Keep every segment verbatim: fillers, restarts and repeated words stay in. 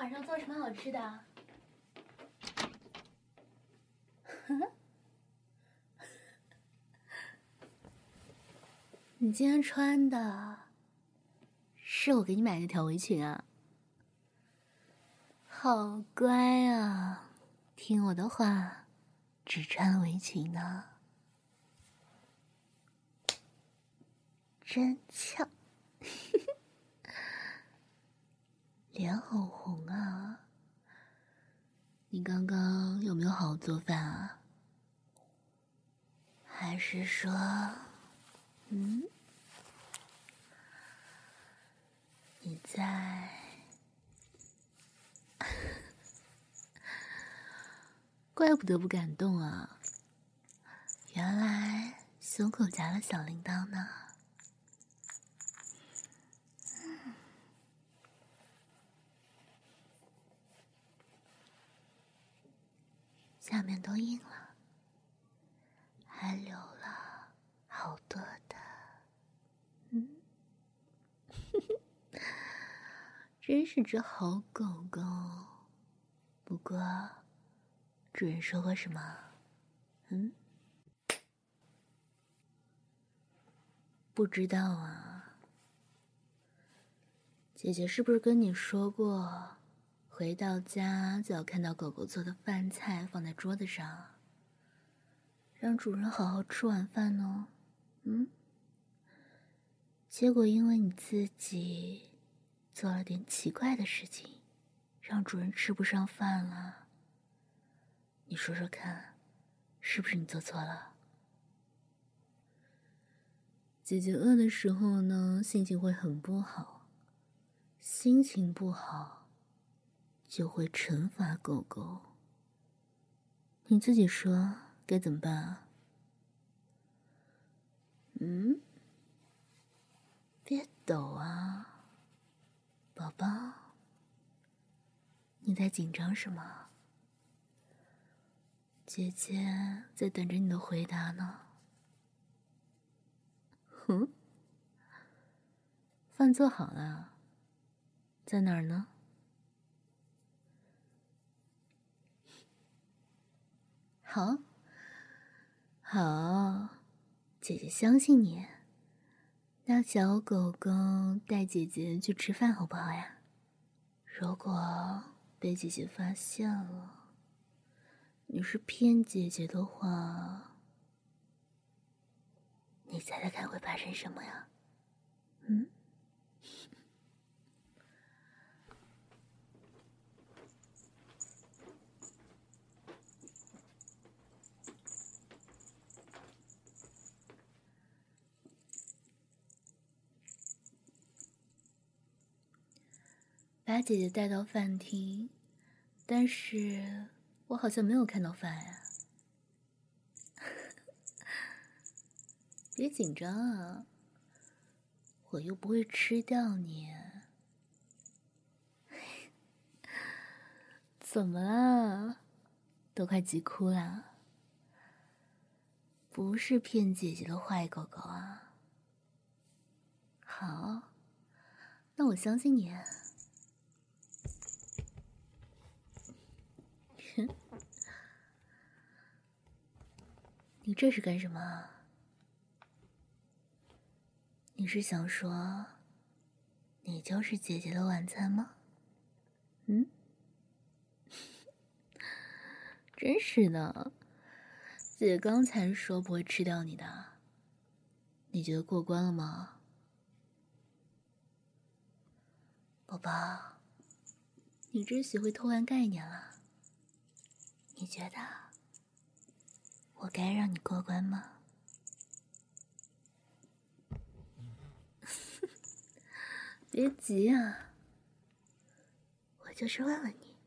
晚上做什么好吃的？你今天穿的是我给你买的那条围裙啊？好乖啊，听我的话，只穿围裙呢，真俏。脸好红啊，你刚刚有没有好好做饭啊？还是说，嗯，你在怪不得不敢动啊，原来胸口夹了小铃铛呢。下面都硬了，还留了好多的，嗯，真是只好狗狗。不过，主人说过什么？嗯，不知道啊。姐姐是不是跟你说过，回到家就要看到狗狗做的饭菜放在桌子上，让主人好好吃晚饭呢？嗯？结果因为你自己做了点奇怪的事情，让主人吃不上饭了。你说说看，是不是你做错了？姐姐饿的时候呢，心情会很不好，心情不好就会惩罚狗狗。你自己说该怎么办啊？嗯？别抖啊，宝宝，你在紧张什么？姐姐在等着你的回答呢。哼，饭做好了，在哪儿呢？好，好，姐姐相信你。那小狗狗带姐姐去吃饭好不好呀？如果被姐姐发现了，你是骗姐姐的话，你猜猜看会发生什么呀？嗯？把姐姐带到饭厅，但是我好像没有看到饭呀。别紧张啊，我又不会吃掉你。怎么啦？都快急哭了。不是骗姐姐的坏狗狗啊。好，那我相信你。你这是干什么？你是想说，你就是姐姐的晚餐吗？嗯？真是的，姐姐刚才说不会吃掉你的，你觉得过关了吗？宝宝，你真学会偷换概念了。你觉得我该让你过关吗？别急啊，我就是问问你。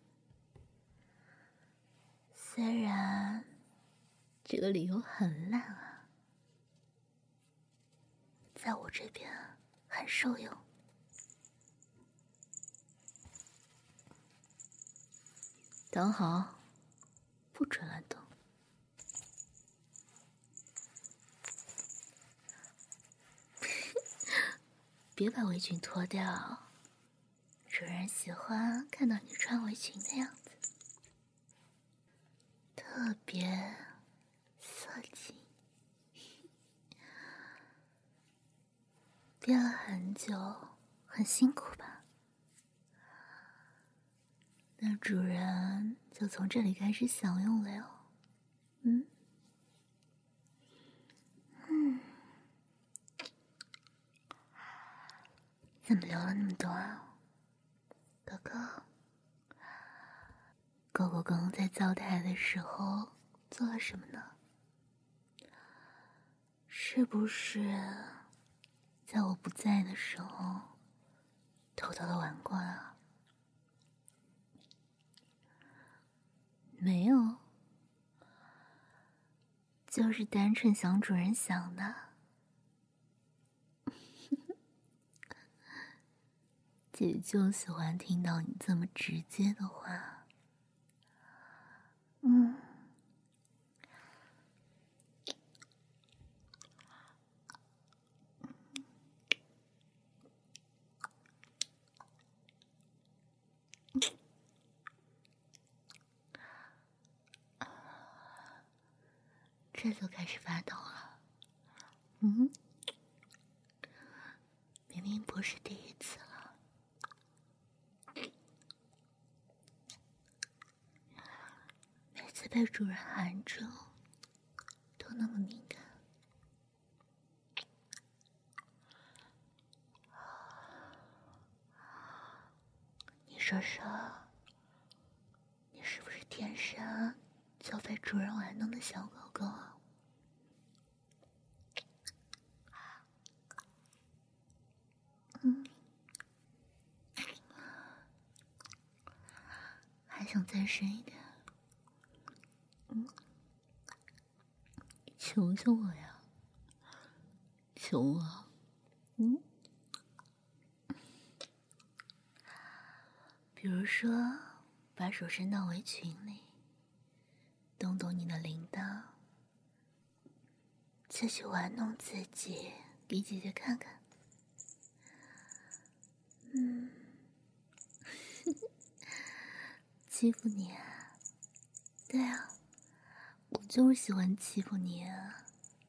虽然这个理由很烂啊，在我这边很受用。躺好，不准乱动。别把围裙脱掉， 主人喜欢看到你穿围裙的样子，特别色情。憋了很久，很辛苦吧？那主人就从这里开始享用了哟。嗯嗯，怎么流了那么多啊？哥哥，狗狗刚刚在灶台的时候做了什么呢？是不是在我不在的时候偷偷的玩过了？没有，就是单纯想主人想的。姐就喜欢听到你这么直接的话。嗯，这就开始发抖了。嗯，明明不是第一次了。每次被主人含住都那么敏感。你说说，你是不是天生就被主人玩弄的小狗狗啊？嗯，还想再深一点？嗯，求求我呀，求我。嗯，比如说，把手伸到围裙里，动动你的铃铛，自己玩弄自己，给姐姐看看。嗯，欺负你啊？对啊，我就是喜欢欺负你啊。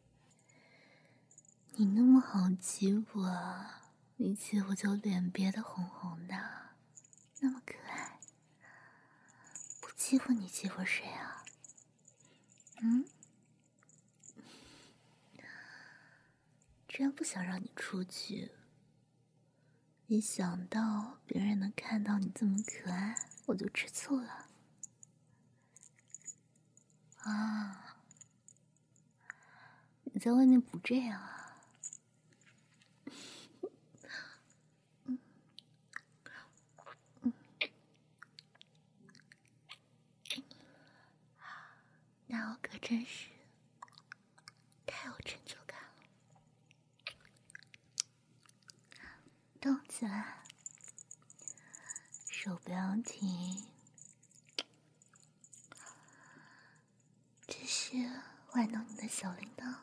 你那么好欺负啊，一欺负就脸憋得红红的，那么可爱。不欺负你欺负谁啊？嗯？真不想让你出去，一想到别人能看到你这么可爱，我就吃醋了。啊，你在外面不这样啊？嗯嗯，那我可真是太有成就感了。动起来，手不要停。这是玩弄你的小铃铛。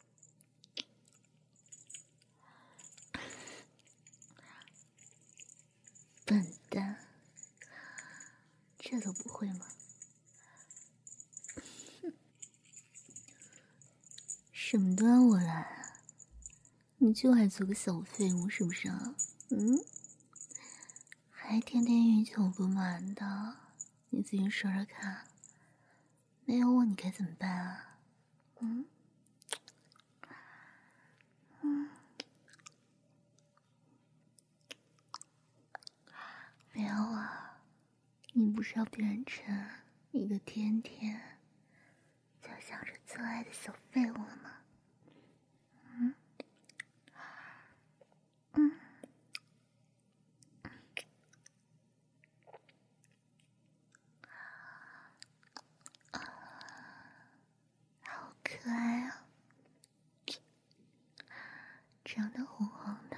笨蛋，这都不会吗？什么都要我来啊？你就爱做个小废物是不是啊？嗯？还天天欲求不满的，你自己说说看，没有我你该怎么办啊？嗯？嗯？没有啊，你不是要变成一个天天就想着做爱的小废物了吗？嗯？嗯？好可爱啊，长得红红的。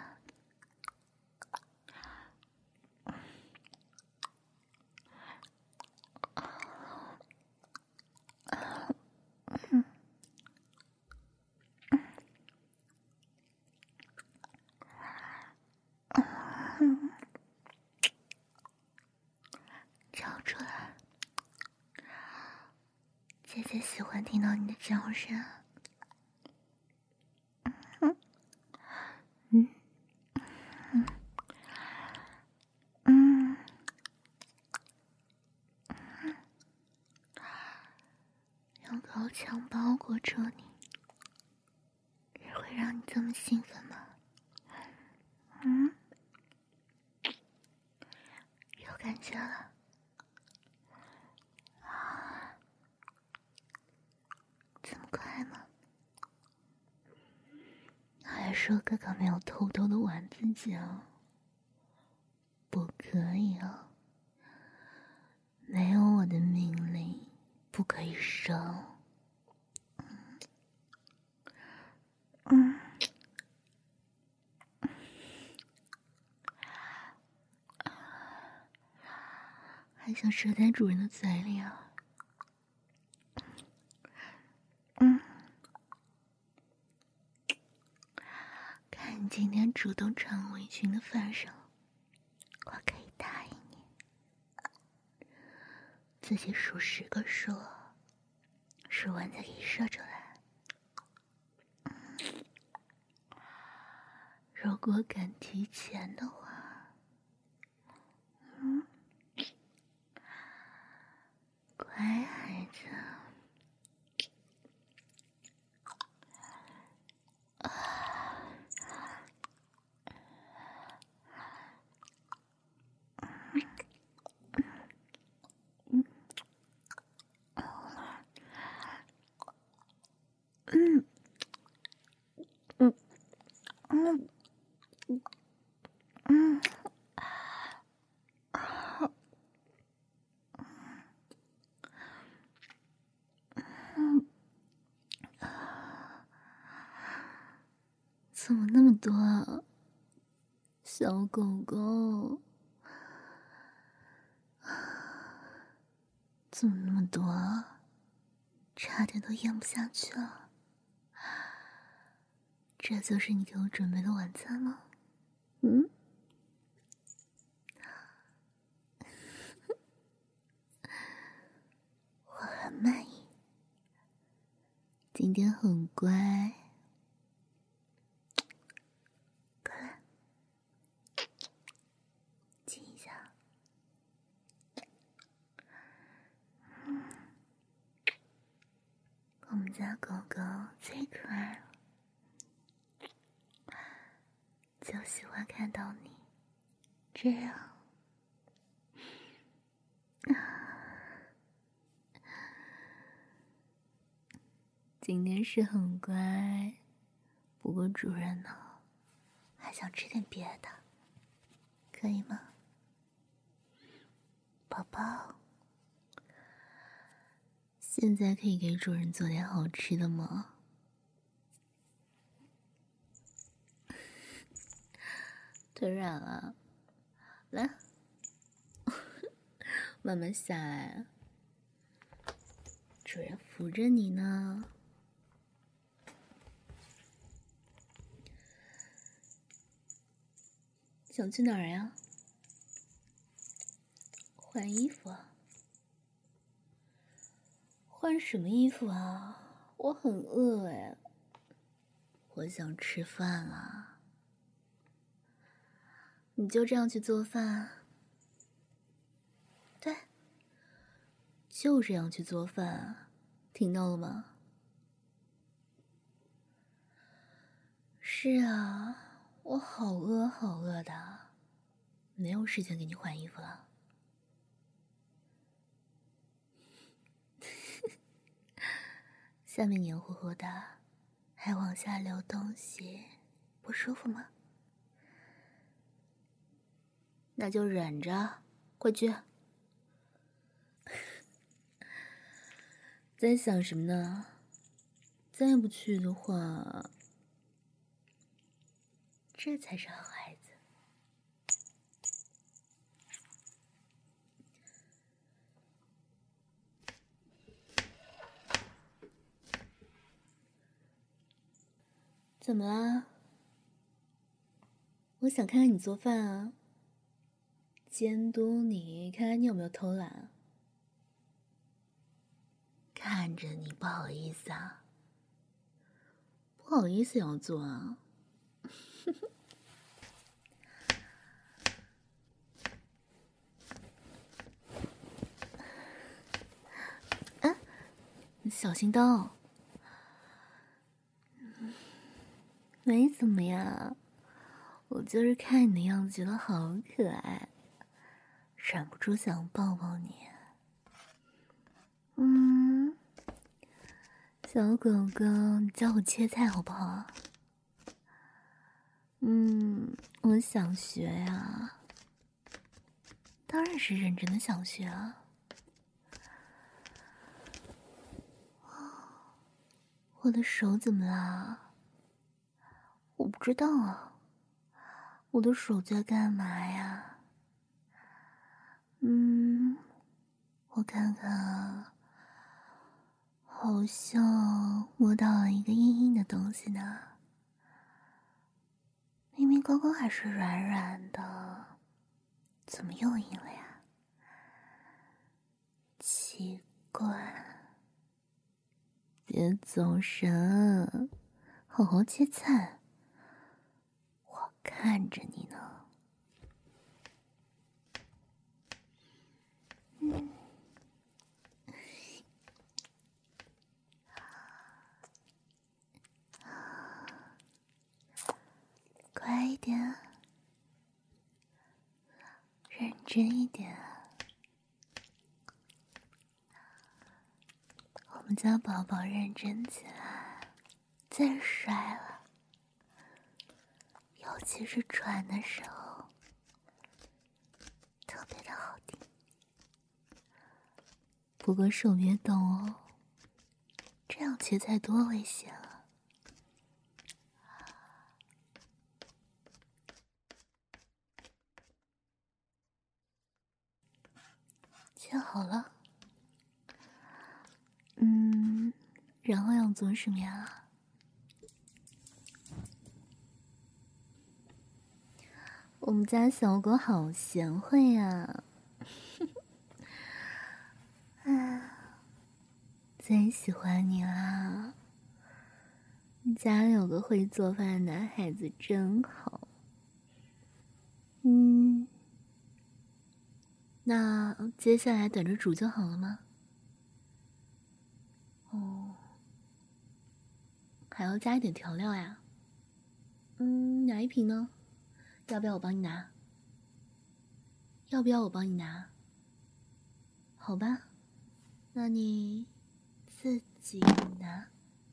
姐姐喜欢听到你的叫声。嗯嗯嗯，用高墙包裹住你，也会让你这么兴奋吗？嗯，有感觉了。啊，这么快吗？还说哥哥没有偷偷的玩自己啊？不可以啊！没有我的命令，不可以生。嗯，还想射在主人的嘴里啊？嗯，看你今天主动穿围裙的份上，我可以答应你，自己数十个数，数完再给你射出来。如果敢提前的话，嗯，乖孩子。嗯嗯嗯嗯，怎么那么多啊，小狗狗？怎么那么多啊？差点都咽不下去了。这就是你给我准备的晚餐吗？嗯？我很满意，今天很乖。过来，亲一下。嗯，我们家狗狗最可爱了，就喜欢看到你这样。今天是很乖，不过主人呢，还想吃点别的，可以吗？宝宝，现在可以给主人做点好吃的吗？腿软了，来，慢慢下来，主人扶着你呢。想去哪儿呀？换衣服啊？换什么衣服啊？我很饿哎，我想吃饭了。你就这样去做饭？对，就这样去做饭，听到了吗？是啊，我好饿好饿的，没有时间给你换衣服了。下面黏糊糊的，还往下流东西，不舒服吗？那就忍着，快去。在想什么呢？再不去的话，这才是好孩子。怎么啦？我想看看你做饭啊，监督你，看看你有没有偷懒。看看着你不好意思啊？不好意思要做啊？啊，小心刀。没怎么呀，我就是看你的样子觉得好可爱，忍不住想抱抱你。嗯，小狗狗，你教我切菜好不好？嗯，我想学呀，当然是认真的想学啊。我的手怎么啦？我不知道啊，我的手在干嘛呀？嗯，我看看啊，好像摸到了一个硬硬的东西呢。明明刚刚还是软软的，怎么又硬了呀？奇怪，别走神，好好切菜，我看着你呢。嗯，乖一点，认真一点。我们家宝宝认真起来，最帅了。尤其是喘的时候，特别的好听。不过手别动哦，这样切菜多危险啊！切好了，嗯，然后要做什么呀？我们家小狗好贤惠呀！啊，最喜欢你啦！家里有个会做饭的男孩子真好。嗯，那接下来等着煮就好了吗？哦，还要加一点调料呀。嗯，哪一瓶呢？要不要我帮你拿？要不要我帮你拿？好吧，那你自己拿。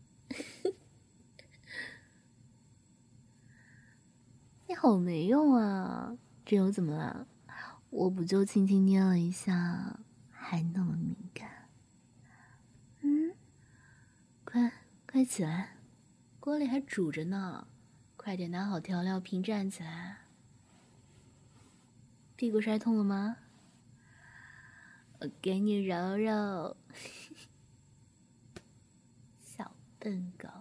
你好没用啊！这又怎么了？我不就轻轻捏了一下，还那么敏感？嗯，快快起来，锅里还煮着呢，快点拿好调料瓶站起来。屁股摔痛了吗？我给你揉揉。小笨狗。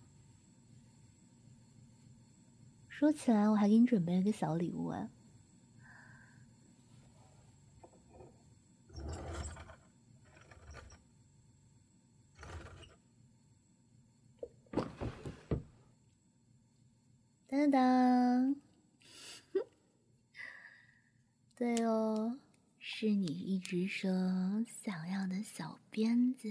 说起来，我还给你准备了个小礼物啊。当当，对哦，是你一直说想要的小鞭子。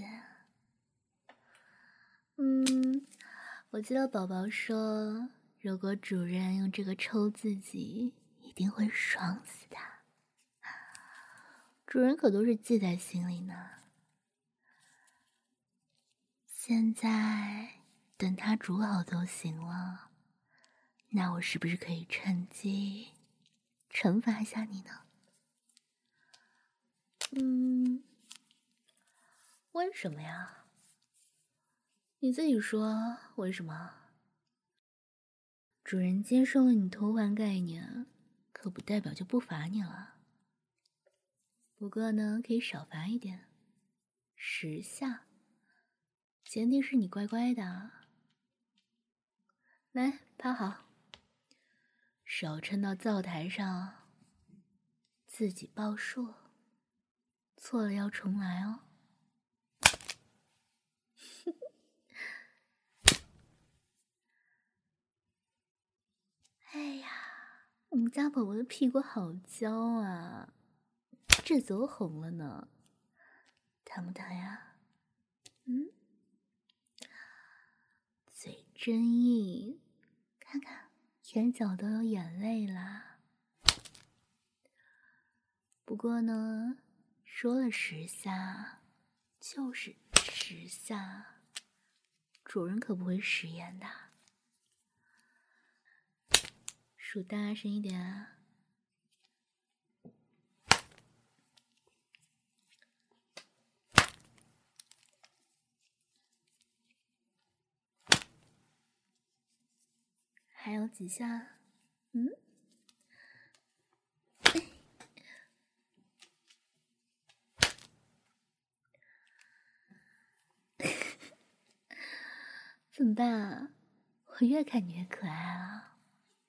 嗯，我记得宝宝说，如果主人用这个抽自己，一定会爽死他。主人可都是记在心里呢。现在等它煮好就行了，那我是不是可以趁机惩罚一下你呢？嗯，为什么呀？你自己说为什么？主人接受了你偷换概念，可不代表就不罚你了。不过呢，可以少罚一点，十下，前提是你乖乖的。来，趴好，手撑到灶台上，自己报数，错了要重来哦。 们家宝宝的屁股好娇啊，这次我红了呢，疼不疼呀？嗯，嘴真硬，看看眼角都有眼泪啦。不过呢，说了十下就是十下，主人可不会食言的。数大声一点啊！还有几下？嗯？怎么办啊？我越看你越可爱了，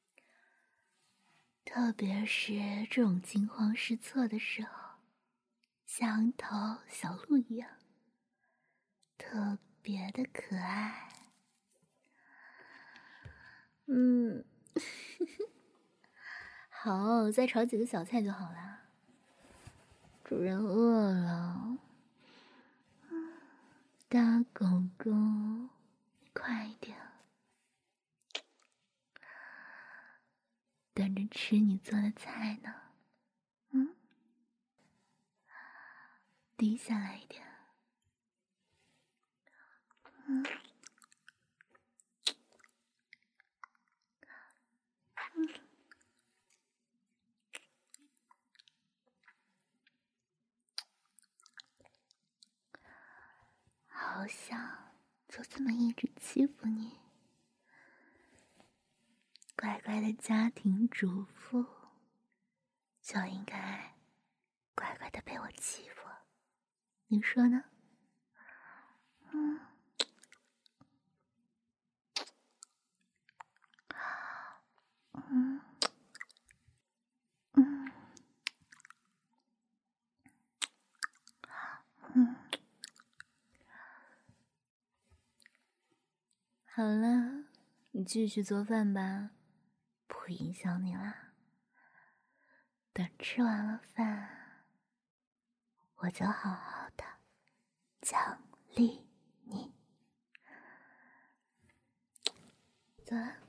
特别是这种惊慌失措的时候，像头小鹿一样，特别的可爱。嗯，好，再炒几个小菜就好啦。主人饿了。大狗狗，你快一点，等着吃你做的菜呢。嗯，低下来一点。嗯，嗯，好想就这么一直欺负你。乖乖的家庭主妇就应该乖乖的被我欺负，你说呢？嗯，嗯，嗯，嗯，好了，你继续做饭吧，不影响你啦。等吃完了饭，我就好好的奖励你。走了。